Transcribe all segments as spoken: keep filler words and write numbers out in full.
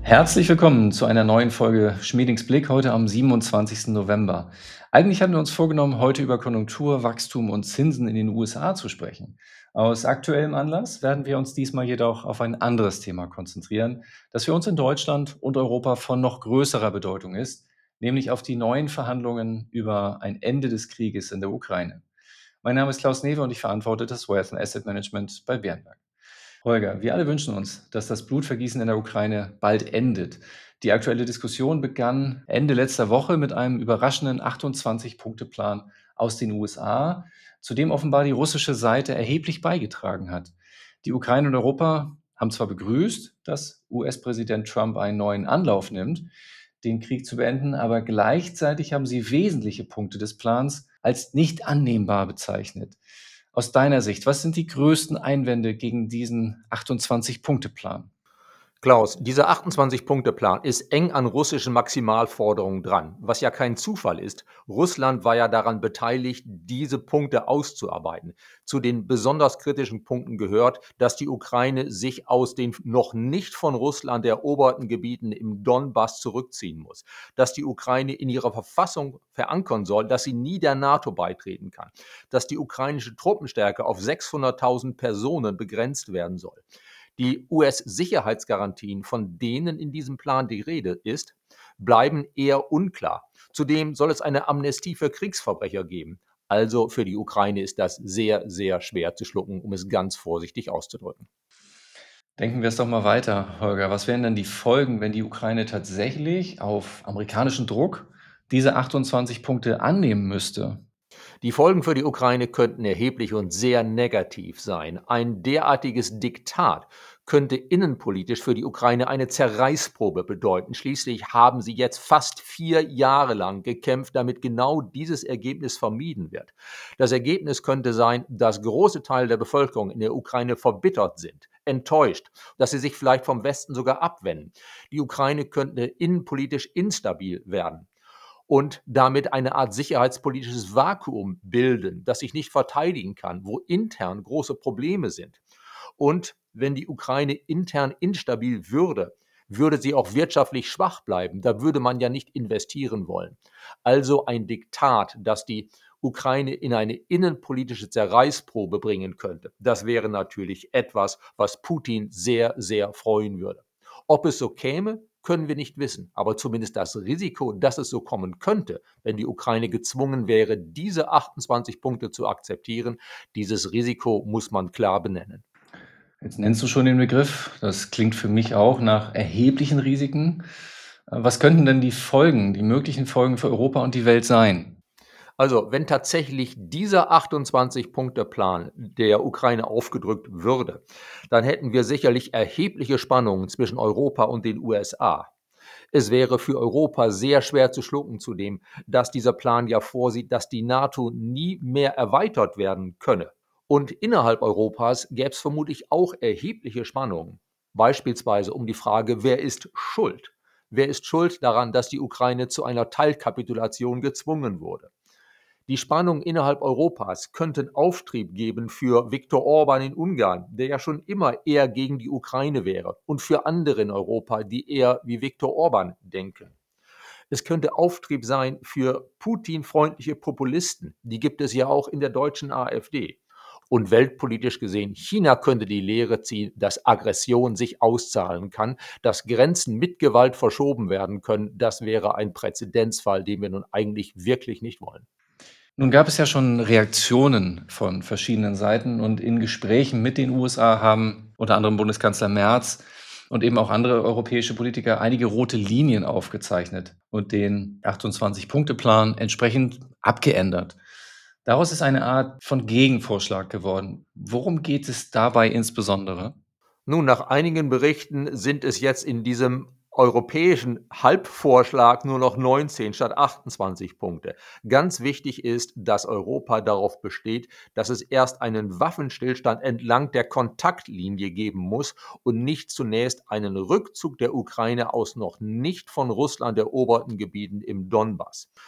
Herzlich willkommen zu einer neuen Folge Schmiedings Blick heute am siebenundzwanzigsten November. Eigentlich hatten wir uns vorgenommen, heute über Konjunktur, Wachstum und Zinsen in den U S A zu sprechen. Aus aktuellem Anlass werden wir uns diesmal jedoch auf ein anderes Thema konzentrieren, das für uns in Deutschland und Europa von noch größerer Bedeutung ist, nämlich auf die neuen Verhandlungen über ein Ende des Krieges in der Ukraine. Mein Name ist Klaus Newe und ich verantworte das Wealth and Asset Management bei Berenberg. Holger, wir alle wünschen uns, dass das Blutvergießen in der Ukraine bald endet. Die aktuelle Diskussion begann Ende letzter Woche mit einem überraschenden achtundzwanzig-Punkte-Plan aus den U S A, zu dem offenbar die russische Seite erheblich beigetragen hat. Die Ukraine und Europa haben zwar begrüßt, dass U S-Präsident Trump einen neuen Anlauf nimmt, den Krieg zu beenden, aber gleichzeitig haben sie wesentliche Punkte des Plans als nicht annehmbar bezeichnet. Aus deiner Sicht, was sind die größten Einwände gegen diesen achtundzwanzig-Punkte-Plan? Klaus, dieser achtundzwanzig-Punkte-Plan ist eng an russischen Maximalforderungen dran, was ja kein Zufall ist. Russland war ja daran beteiligt, diese Punkte auszuarbeiten. Zu den besonders kritischen Punkten gehört, dass die Ukraine sich aus den noch nicht von Russland eroberten Gebieten im Donbass zurückziehen muss, dass die Ukraine in ihrer Verfassung verankern soll, dass sie nie der NATO beitreten kann, dass die ukrainische Truppenstärke auf sechshunderttausend Personen begrenzt werden soll. Die U S-Sicherheitsgarantien, von denen in diesem Plan die Rede ist, bleiben eher unklar. Zudem soll es eine Amnestie für Kriegsverbrecher geben. Also für die Ukraine ist das sehr, sehr schwer zu schlucken, um es ganz vorsichtig auszudrücken. Denken wir es doch mal weiter, Holger. Was wären denn die Folgen, wenn die Ukraine tatsächlich auf amerikanischen Druck diese achtundzwanzig Punkte annehmen müsste? Die Folgen für die Ukraine könnten erheblich und sehr negativ sein. Ein derartiges Diktat könnte innenpolitisch für die Ukraine eine Zerreißprobe bedeuten. Schließlich haben sie jetzt fast vier Jahre lang gekämpft, damit genau dieses Ergebnis vermieden wird. Das Ergebnis könnte sein, dass große Teile der Bevölkerung in der Ukraine verbittert sind, enttäuscht, dass sie sich vielleicht vom Westen sogar abwenden. Die Ukraine könnte innenpolitisch instabil werden und damit eine Art sicherheitspolitisches Vakuum bilden, das sich nicht verteidigen kann, wo intern große Probleme sind. Und wenn die Ukraine intern instabil würde, würde sie auch wirtschaftlich schwach bleiben. Da würde man ja nicht investieren wollen. Also ein Diktat, das die Ukraine in eine innenpolitische Zerreißprobe bringen könnte. Das wäre natürlich etwas, was Putin sehr, sehr freuen würde. Ob es so käme, können wir nicht wissen. Aber zumindest das Risiko, dass es so kommen könnte, wenn die Ukraine gezwungen wäre, diese achtundzwanzig Punkte zu akzeptieren, dieses Risiko muss man klar benennen. Jetzt nennst du schon den Begriff. Das klingt für mich auch nach erheblichen Risiken. Äh, Was könnten denn die Folgen, die möglichen Folgen für Europa und die Welt sein? Also, wenn tatsächlich dieser achtundzwanzig-Punkte-Plan der Ukraine aufgedrückt würde, dann hätten wir sicherlich erhebliche Spannungen zwischen Europa und den U S A. Es wäre für Europa sehr schwer zu schlucken zudem, dass dieser Plan ja vorsieht, dass die NATO nie mehr erweitert werden könne. Und innerhalb Europas gäbe es vermutlich auch erhebliche Spannungen. Beispielsweise um die Frage, wer ist schuld? Wer ist schuld daran, dass die Ukraine zu einer Teilkapitulation gezwungen wurde? Die Spannungen innerhalb Europas könnten Auftrieb geben für Viktor Orban in Ungarn, der ja schon immer eher gegen die Ukraine wäre, und für andere in Europa, die eher wie Viktor Orban denken. Es könnte Auftrieb sein für Putin-freundliche Populisten, die gibt es ja auch in der deutschen AfD. Und weltpolitisch gesehen, China könnte die Lehre ziehen, dass Aggression sich auszahlen kann, dass Grenzen mit Gewalt verschoben werden können. Das wäre ein Präzedenzfall, den wir nun eigentlich wirklich nicht wollen. Nun gab es ja schon Reaktionen von verschiedenen Seiten und in Gesprächen mit den U S A haben unter anderem Bundeskanzler Merz und eben auch andere europäische Politiker einige rote Linien aufgezeichnet und den achtundzwanzig-Punkte-Plan entsprechend abgeändert. Daraus ist eine Art von Gegenvorschlag geworden. Worum geht es dabei insbesondere? Nun, nach einigen Berichten sind es jetzt in diesem europäischen Halbvorschlag nur noch neunzehn statt achtundzwanzig Punkte. Ganz wichtig ist, dass Europa darauf besteht, dass es erst einen Waffenstillstand entlang der Kontaktlinie geben muss und nicht zunächst einen Rückzug der Ukraine aus noch nicht von Russland eroberten Gebieten im Donbass.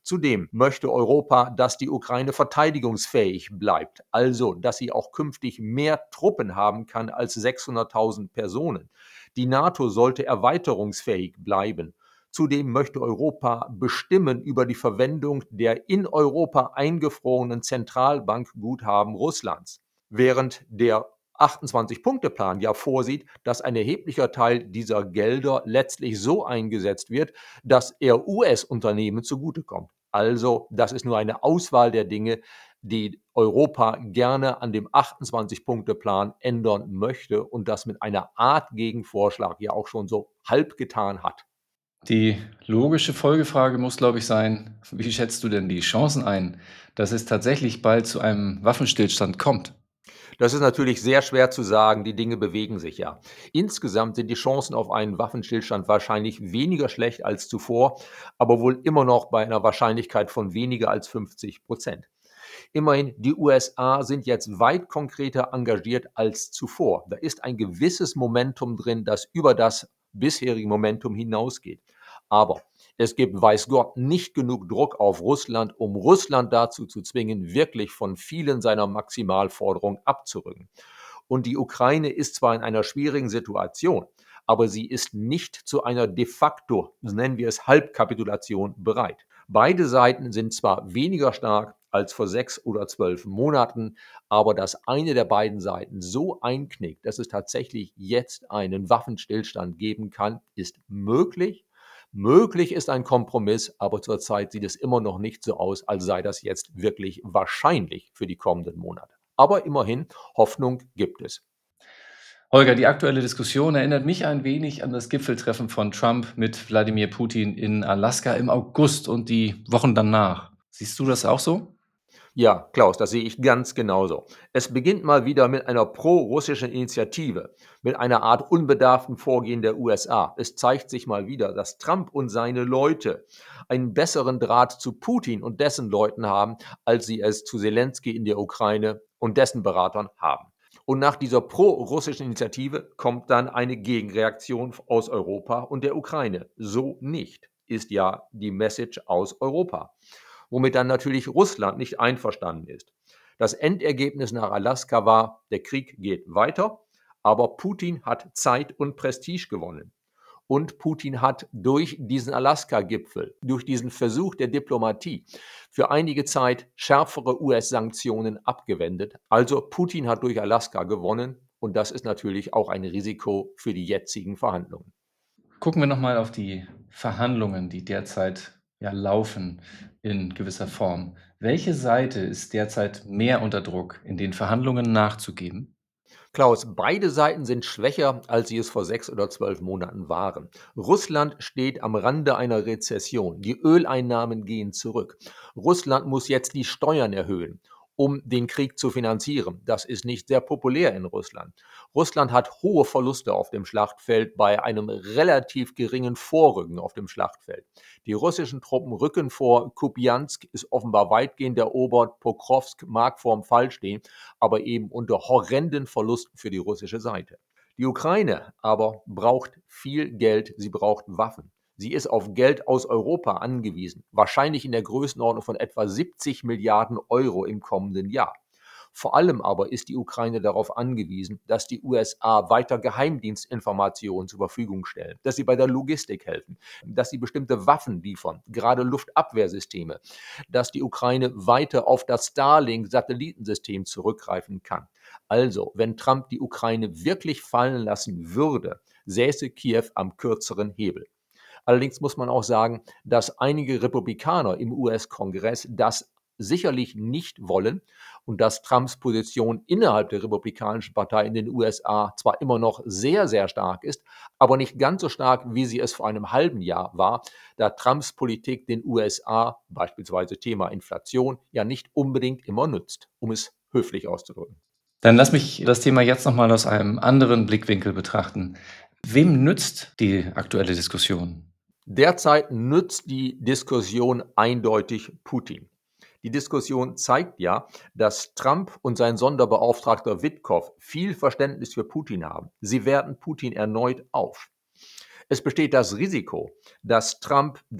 Zudem möchte Europa, dass die Ukraine verteidigungsfähig bleibt, also dass sie auch künftig mehr Truppen haben kann als sechshunderttausend Personen. Die NATO sollte erweiterungsfähig bleiben. Zudem möchte Europa bestimmen über die Verwendung der in Europa eingefrorenen Zentralbankguthaben Russlands, während der achtundzwanzig-Punkte-Plan ja vorsieht, dass ein erheblicher Teil dieser Gelder letztlich so eingesetzt wird, dass er U S-Unternehmen zugutekommt. Also, das ist nur eine Auswahl der Dinge, die Europa gerne an dem achtundzwanzig-Punkte-Plan ändern möchte und das mit einer Art Gegenvorschlag ja auch schon so halb getan hat. Die logische Folgefrage muss, glaube ich, sein: Wie schätzt du denn die Chancen ein, dass es tatsächlich bald zu einem Waffenstillstand kommt? Das ist natürlich sehr schwer zu sagen, die Dinge bewegen sich ja. Insgesamt sind die Chancen auf einen Waffenstillstand wahrscheinlich weniger schlecht als zuvor, aber wohl immer noch bei einer Wahrscheinlichkeit von weniger als fünfzig Prozent. Immerhin, die U S A sind jetzt weit konkreter engagiert als zuvor. Da ist ein gewisses Momentum drin, das über das bisherige Momentum hinausgeht. Aber es gibt, weiß Gott, nicht genug Druck auf Russland, um Russland dazu zu zwingen, wirklich von vielen seiner Maximalforderungen abzurücken. Und die Ukraine ist zwar in einer schwierigen Situation, aber sie ist nicht zu einer de facto, so nennen wir es, Halbkapitulation bereit. Beide Seiten sind zwar weniger stark als vor sechs oder zwölf Monaten, aber dass eine der beiden Seiten so einknickt, dass es tatsächlich jetzt einen Waffenstillstand geben kann, ist möglich. Möglich ist ein Kompromiss, aber zurzeit sieht es immer noch nicht so aus, als sei das jetzt wirklich wahrscheinlich für die kommenden Monate. Aber immerhin, Hoffnung gibt es. Holger, die aktuelle Diskussion erinnert mich ein wenig an das Gipfeltreffen von Trump mit Wladimir Putin in Alaska im August und die Wochen danach. Siehst du das auch so? Ja, Klaus, das sehe ich ganz genauso. Es beginnt mal wieder mit einer pro-russischen Initiative, mit einer Art unbedarften Vorgehen der U S A. Es zeigt sich mal wieder, dass Trump und seine Leute einen besseren Draht zu Putin und dessen Leuten haben, als sie es zu Zelensky in der Ukraine und dessen Beratern haben. Und nach dieser pro-russischen Initiative kommt dann eine Gegenreaktion aus Europa und der Ukraine. So nicht, ist ja die Message aus Europa, womit dann natürlich Russland nicht einverstanden ist. Das Endergebnis nach Alaska war, der Krieg geht weiter, aber Putin hat Zeit und Prestige gewonnen. Und Putin hat durch diesen Alaska-Gipfel, durch diesen Versuch der Diplomatie für einige Zeit schärfere U S-Sanktionen abgewendet. Also Putin hat durch Alaska gewonnen und das ist natürlich auch ein Risiko für die jetzigen Verhandlungen. Gucken wir noch mal auf die Verhandlungen, die derzeit ja laufen in gewisser Form. Welche Seite ist derzeit mehr unter Druck, in den Verhandlungen nachzugeben? Klaus, beide Seiten sind schwächer, als sie es vor sechs oder zwölf Monaten waren. Russland steht am Rande einer Rezession. Die Öleinnahmen gehen zurück. Russland muss jetzt die Steuern erhöhen, um den Krieg zu finanzieren. Das ist nicht sehr populär in Russland. Russland hat hohe Verluste auf dem Schlachtfeld bei einem relativ geringen Vorrücken auf dem Schlachtfeld. Die russischen Truppen rücken vor. Kupiansk ist offenbar weitgehend erobert. Pokrovsk mag vorm Fall stehen, aber eben unter horrenden Verlusten für die russische Seite. Die Ukraine aber braucht viel Geld, sie braucht Waffen. Sie ist auf Geld aus Europa angewiesen, wahrscheinlich in der Größenordnung von etwa siebzig Milliarden Euro im kommenden Jahr. Vor allem aber ist die Ukraine darauf angewiesen, dass die U S A weiter Geheimdienstinformationen zur Verfügung stellen, dass sie bei der Logistik helfen, dass sie bestimmte Waffen liefern, gerade Luftabwehrsysteme, dass die Ukraine weiter auf das Starlink-Satellitensystem zurückgreifen kann. Also, wenn Trump die Ukraine wirklich fallen lassen würde, säße Kiew am kürzeren Hebel. Allerdings muss man auch sagen, dass einige Republikaner im U S-Kongress das sicherlich nicht wollen und dass Trumps Position innerhalb der Republikanischen Partei in den U S A zwar immer noch sehr, sehr stark ist, aber nicht ganz so stark, wie sie es vor einem halben Jahr war, da Trumps Politik den U S A, beispielsweise Thema Inflation, ja nicht unbedingt immer nützt, um es höflich auszudrücken. Dann lass mich das Thema jetzt noch mal aus einem anderen Blickwinkel betrachten. Wem nützt die aktuelle Diskussion? Derzeit nützt die Diskussion eindeutig Putin. Die Diskussion zeigt ja, dass Trump und sein Sonderbeauftragter Witkow viel Verständnis für Putin haben. Sie werten Putin erneut auf. Es besteht das Risiko, dass Trump dann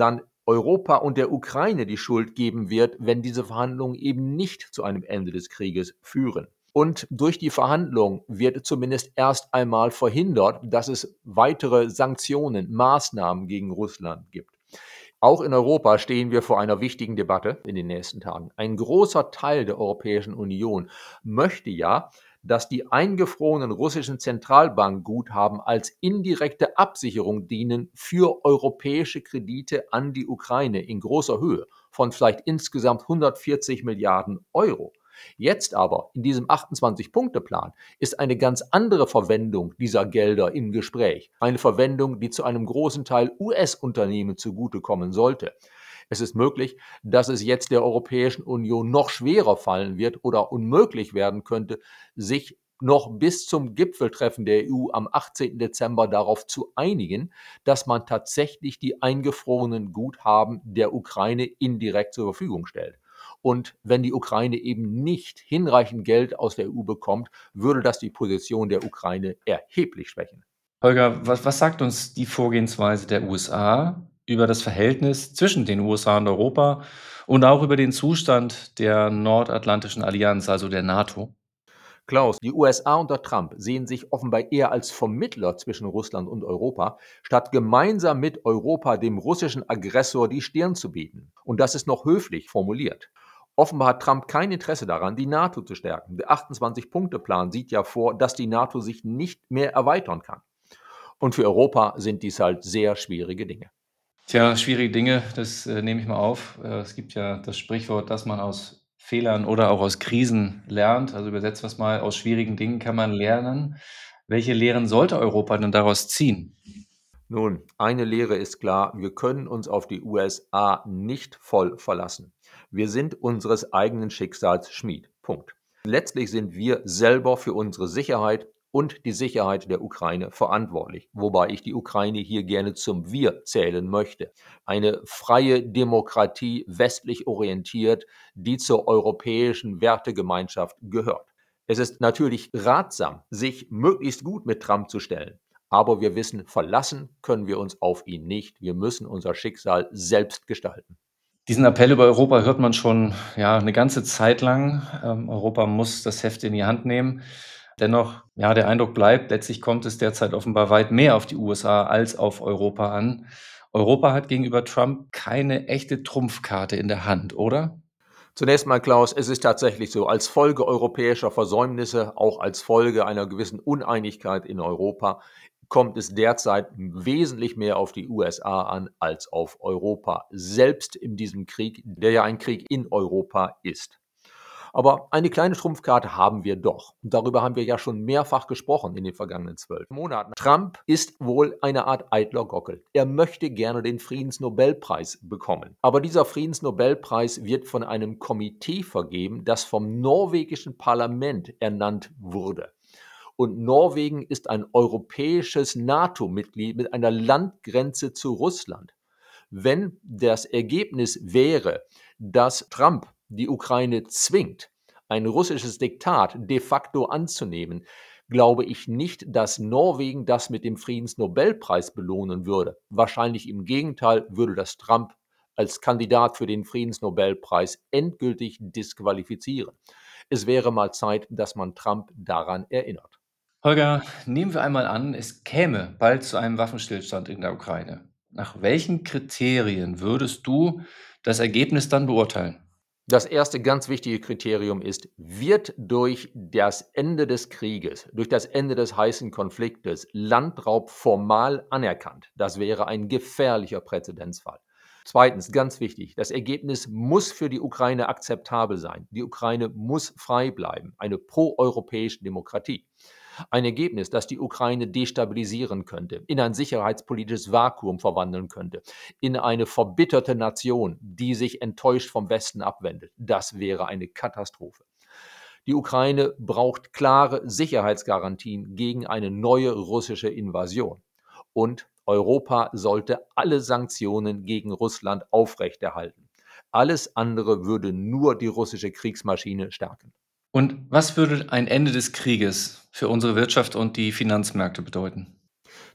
Europa und der Ukraine die Schuld geben wird, wenn diese Verhandlungen eben nicht zu einem Ende des Krieges führen. Und durch die Verhandlungen wird zumindest erst einmal verhindert, dass es weitere Sanktionen, Maßnahmen gegen Russland gibt. Auch in Europa stehen wir vor einer wichtigen Debatte in den nächsten Tagen. Ein großer Teil der Europäischen Union möchte ja, dass die eingefrorenen russischen Zentralbankguthaben als indirekte Absicherung dienen für europäische Kredite an die Ukraine in großer Höhe von vielleicht insgesamt hundertvierzig Milliarden Euro. Jetzt aber in diesem achtundzwanzig-Punkte-Plan ist eine ganz andere Verwendung dieser Gelder im Gespräch. Eine Verwendung, die zu einem großen Teil U S-Unternehmen zugutekommen sollte. Es ist möglich, dass es jetzt der Europäischen Union noch schwerer fallen wird oder unmöglich werden könnte, sich noch bis zum Gipfeltreffen der E U am achtzehnten Dezember darauf zu einigen, dass man tatsächlich die eingefrorenen Guthaben der Ukraine indirekt zur Verfügung stellt. Und wenn die Ukraine eben nicht hinreichend Geld aus der E U bekommt, würde das die Position der Ukraine erheblich schwächen. Holger, was, was sagt uns die Vorgehensweise der U S A über das Verhältnis zwischen den U S A und Europa und auch über den Zustand der Nordatlantischen Allianz, also der NATO? Klaus, die U S A unter Trump sehen sich offenbar eher als Vermittler zwischen Russland und Europa, statt gemeinsam mit Europa dem russischen Aggressor die Stirn zu bieten. Und das ist noch höflich formuliert. Offenbar hat Trump kein Interesse daran, die NATO zu stärken. Der achtundzwanzig-Punkte-Plan sieht ja vor, dass die NATO sich nicht mehr erweitern kann. Und für Europa sind dies halt sehr schwierige Dinge. Tja, schwierige Dinge, das äh, nehme ich mal auf. Äh, es gibt ja das Sprichwort, dass man aus Fehlern oder auch aus Krisen lernt. Also übersetzen wir es mal, aus schwierigen Dingen kann man lernen. Welche Lehren sollte Europa denn daraus ziehen? Nun, eine Lehre ist klar, wir können uns auf die U S A nicht voll verlassen. Wir sind unseres eigenen Schicksals Schmied. Punkt. Letztlich sind wir selber für unsere Sicherheit und die Sicherheit der Ukraine verantwortlich, wobei ich die Ukraine hier gerne zum Wir zählen möchte. Eine freie Demokratie, westlich orientiert, die zur europäischen Wertegemeinschaft gehört. Es ist natürlich ratsam, sich möglichst gut mit Trump zu stellen. Aber wir wissen, verlassen können wir uns auf ihn nicht. Wir müssen unser Schicksal selbst gestalten. Diesen Appell über Europa hört man schon, ja, eine ganze Zeit lang. Ähm, Europa muss das Heft in die Hand nehmen. Dennoch, ja, der Eindruck bleibt, letztlich kommt es derzeit offenbar weit mehr auf die U S A als auf Europa an. Europa hat gegenüber Trump keine echte Trumpfkarte in der Hand, oder? Zunächst mal, Klaus, es ist tatsächlich so, als Folge europäischer Versäumnisse, auch als Folge einer gewissen Uneinigkeit in Europa, kommt es derzeit wesentlich mehr auf die U S A an als auf Europa, selbst in diesem Krieg, der ja ein Krieg in Europa ist. Aber eine kleine Trumpfkarte haben wir doch. Und darüber haben wir ja schon mehrfach gesprochen in den vergangenen zwölf Monaten. Trump ist wohl eine Art eitler Gockel. Er möchte gerne den Friedensnobelpreis bekommen. Aber dieser Friedensnobelpreis wird von einem Komitee vergeben, das vom norwegischen Parlament ernannt wurde. Und Norwegen ist ein europäisches NATO-Mitglied mit einer Landgrenze zu Russland. Wenn das Ergebnis wäre, dass Trump die Ukraine zwingt, ein russisches Diktat de facto anzunehmen, glaube ich nicht, dass Norwegen das mit dem Friedensnobelpreis belohnen würde. Wahrscheinlich im Gegenteil würde das Trump als Kandidat für den Friedensnobelpreis endgültig disqualifizieren. Es wäre mal Zeit, dass man Trump daran erinnert. Holger, nehmen wir einmal an, es käme bald zu einem Waffenstillstand in der Ukraine. Nach welchen Kriterien würdest du das Ergebnis dann beurteilen? Das erste ganz wichtige Kriterium ist, wird durch das Ende des Krieges, durch das Ende des heißen Konfliktes Landraub formal anerkannt? Das wäre ein gefährlicher Präzedenzfall. Zweitens, ganz wichtig, das Ergebnis muss für die Ukraine akzeptabel sein. Die Ukraine muss frei bleiben, eine proeuropäische Demokratie. Ein Ergebnis, das die Ukraine destabilisieren könnte, in ein sicherheitspolitisches Vakuum verwandeln könnte, in eine verbitterte Nation, die sich enttäuscht vom Westen abwendet. Das wäre eine Katastrophe. Die Ukraine braucht klare Sicherheitsgarantien gegen eine neue russische Invasion. Und Europa sollte alle Sanktionen gegen Russland aufrechterhalten. Alles andere würde nur die russische Kriegsmaschine stärken. Und was würde ein Ende des Krieges für unsere Wirtschaft und die Finanzmärkte bedeuten?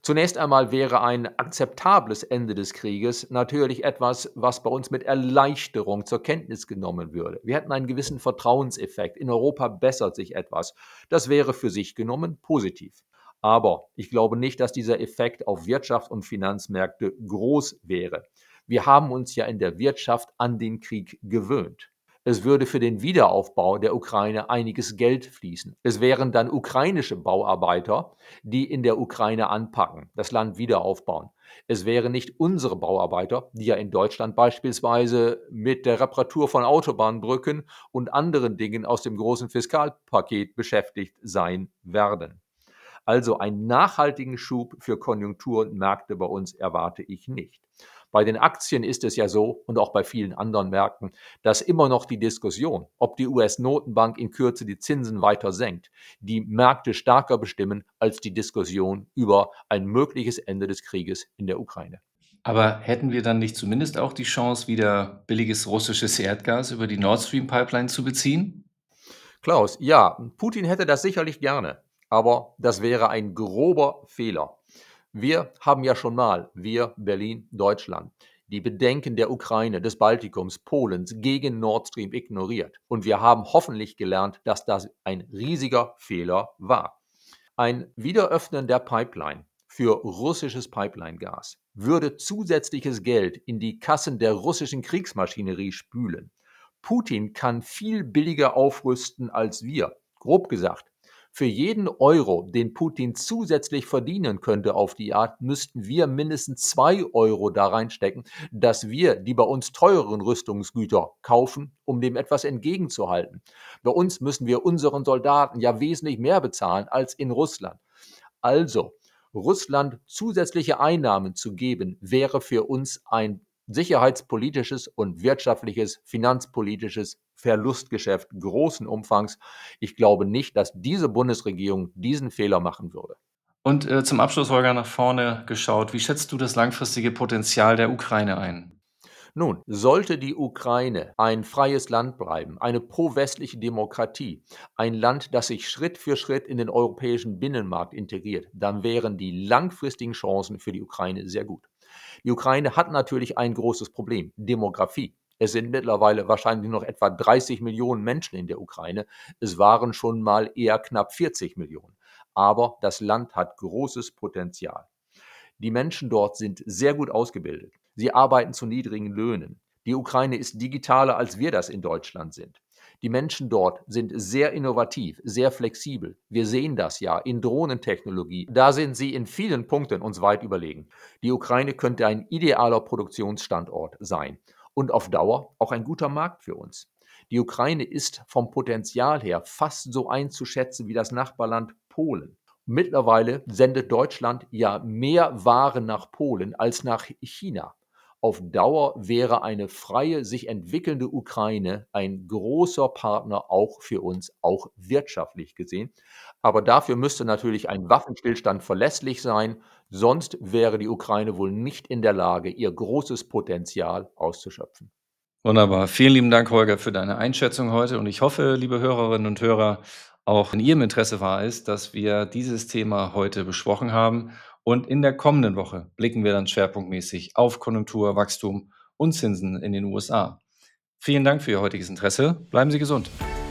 Zunächst einmal wäre ein akzeptables Ende des Krieges natürlich etwas, was bei uns mit Erleichterung zur Kenntnis genommen würde. Wir hätten einen gewissen Vertrauenseffekt. In Europa bessert sich etwas. Das wäre für sich genommen positiv. Aber ich glaube nicht, dass dieser Effekt auf Wirtschaft und Finanzmärkte groß wäre. Wir haben uns ja in der Wirtschaft an den Krieg gewöhnt. Es würde für den Wiederaufbau der Ukraine einiges Geld fließen. Es wären dann ukrainische Bauarbeiter, die in der Ukraine anpacken, das Land wieder aufbauen. Es wären nicht unsere Bauarbeiter, die ja in Deutschland beispielsweise mit der Reparatur von Autobahnbrücken und anderen Dingen aus dem großen Fiskalpaket beschäftigt sein werden. Also einen nachhaltigen Schub für Konjunktur und Märkte bei uns erwarte ich nicht. Bei den Aktien ist es ja so und auch bei vielen anderen Märkten, dass immer noch die Diskussion, ob die U S-Notenbank in Kürze die Zinsen weiter senkt, die Märkte stärker bestimmen als die Diskussion über ein mögliches Ende des Krieges in der Ukraine. Aber hätten wir dann nicht zumindest auch die Chance, wieder billiges russisches Erdgas über die Nord Stream Pipeline zu beziehen? Klaus, ja, Putin hätte das sicherlich gerne, aber das wäre ein grober Fehler. Wir haben ja schon mal, wir, Berlin, Deutschland, die Bedenken der Ukraine, des Baltikums, Polens gegen Nord Stream ignoriert. Und wir haben hoffentlich gelernt, dass das ein riesiger Fehler war. Ein Wiederöffnen der Pipeline für russisches Pipeline-Gas würde zusätzliches Geld in die Kassen der russischen Kriegsmaschinerie spülen. Putin kann viel billiger aufrüsten als wir. Grob gesagt, für jeden Euro, den Putin zusätzlich verdienen könnte auf die Art, müssten wir mindestens zwei Euro da reinstecken, dass wir die bei uns teureren Rüstungsgüter kaufen, um dem etwas entgegenzuhalten. Bei uns müssen wir unseren Soldaten ja wesentlich mehr bezahlen als in Russland. Also, Russland zusätzliche Einnahmen zu geben, wäre für uns ein sicherheitspolitisches und wirtschaftliches, finanzpolitisches Verlustgeschäft großen Umfangs. Ich glaube nicht, dass diese Bundesregierung diesen Fehler machen würde. Und äh, zum Abschluss, Holger, nach vorne geschaut, wie schätzt du das langfristige Potenzial der Ukraine ein? Nun, sollte die Ukraine ein freies Land bleiben, eine pro-westliche Demokratie, ein Land, das sich Schritt für Schritt in den europäischen Binnenmarkt integriert, dann wären die langfristigen Chancen für die Ukraine sehr gut. Die Ukraine hat natürlich ein großes Problem, Demografie. Es sind mittlerweile wahrscheinlich noch etwa dreißig Millionen Menschen in der Ukraine. Es waren schon mal eher knapp vierzig Millionen. Aber das Land hat großes Potenzial. Die Menschen dort sind sehr gut ausgebildet. Sie arbeiten zu niedrigen Löhnen. Die Ukraine ist digitaler, als wir das in Deutschland sind. Die Menschen dort sind sehr innovativ, sehr flexibel. Wir sehen das ja in Drohnentechnologie. Da sind sie in vielen Punkten uns weit überlegen. Die Ukraine könnte ein idealer Produktionsstandort sein und auf Dauer auch ein guter Markt für uns. Die Ukraine ist vom Potenzial her fast so einzuschätzen wie das Nachbarland Polen. Mittlerweile sendet Deutschland ja mehr Waren nach Polen als nach China. Auf Dauer wäre eine freie, sich entwickelnde Ukraine ein großer Partner auch für uns, auch wirtschaftlich gesehen. Aber dafür müsste natürlich ein Waffenstillstand verlässlich sein, sonst wäre die Ukraine wohl nicht in der Lage, ihr großes Potenzial auszuschöpfen. Wunderbar. Vielen lieben Dank, Holger, für deine Einschätzung heute. Und ich hoffe, liebe Hörerinnen und Hörer, auch in Ihrem Interesse war es, dass wir dieses Thema heute besprochen haben. Und in der kommenden Woche blicken wir dann schwerpunktmäßig auf Konjunktur, Wachstum und Zinsen in den U S A. Vielen Dank für Ihr heutiges Interesse. Bleiben Sie gesund.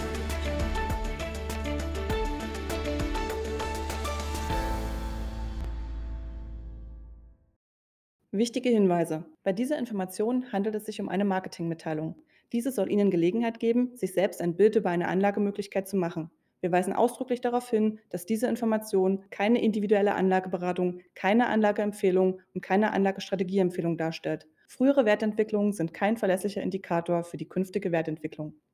Wichtige Hinweise. Bei dieser Information handelt es sich um eine Marketingmitteilung. Diese soll Ihnen Gelegenheit geben, sich selbst ein Bild über eine Anlagemöglichkeit zu machen. Wir weisen ausdrücklich darauf hin, dass diese Information keine individuelle Anlageberatung, keine Anlageempfehlung und keine Anlagestrategieempfehlung darstellt. Frühere Wertentwicklungen sind kein verlässlicher Indikator für die künftige Wertentwicklung.